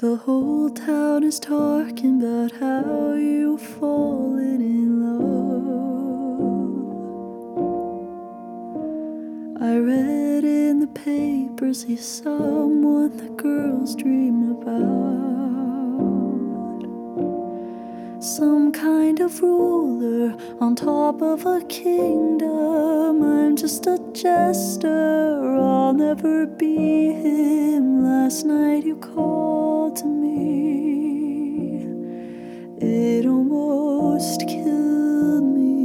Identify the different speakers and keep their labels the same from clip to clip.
Speaker 1: The whole town is talking about how you've fallen in love. I read in the papers he's someone the girls dream about. Some kind of ruler on top of a kingdom. I'm just a jester, I'll never be him. Last night you called to me, it almost killed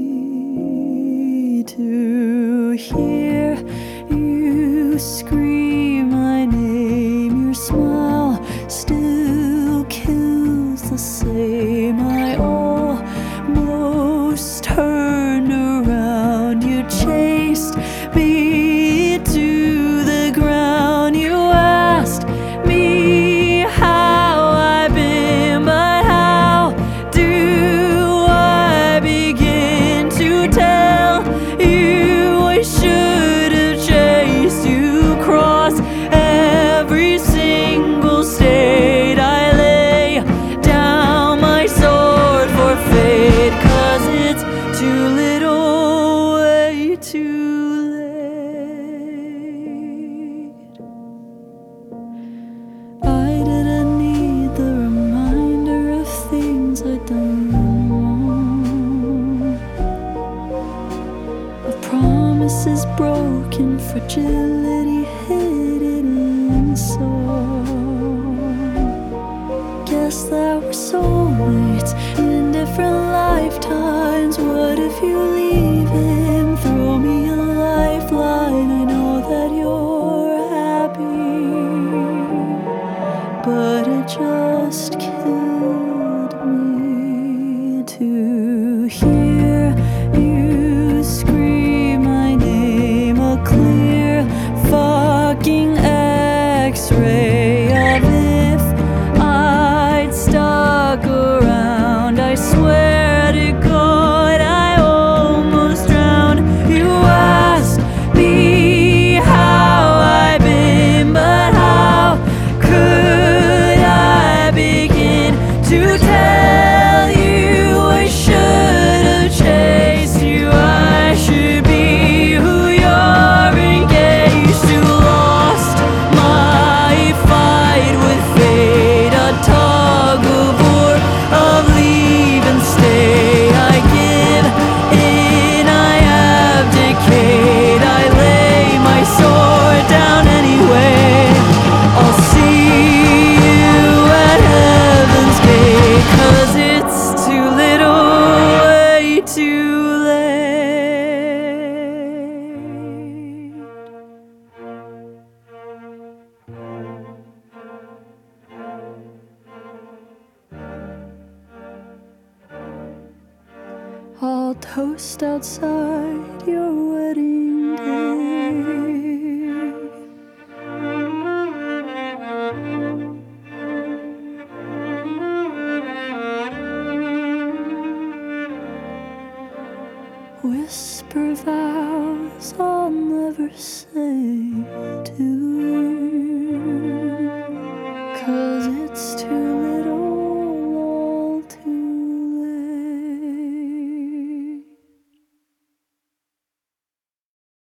Speaker 1: me to hear you scream my name. Your smile still kills the same. I almost turned around. You chased me to the ground. You asked me how I've been, but how do I begin to tell you? I should have chased you across every single state. I lay down my sword for fate, 'cause it's too little, way too late. I didn't need the reminder of things I'd done wrong, of promises broken, fragility hidden in song. Guess that we're soulmates in different lifetimes. What if you leave him? Throw me a lifeline. I know that you're happy, but it just killed me to hear you scream my name. A clear fucking X-ray of if I'd stuck around. I swear to God I almost drowned. You asked me how I've been, but how could I begin to tell you? I should have chased you. I should be who you're engaged to. Lost my fight with fate, a tug of war of leave and stay. I give in, I abdicate, I lay my sword down anyway. I'll see you at heaven's gate, 'cause it's too little, way too late. I'll toast outside your wedding day. Whisper vows I'll never say to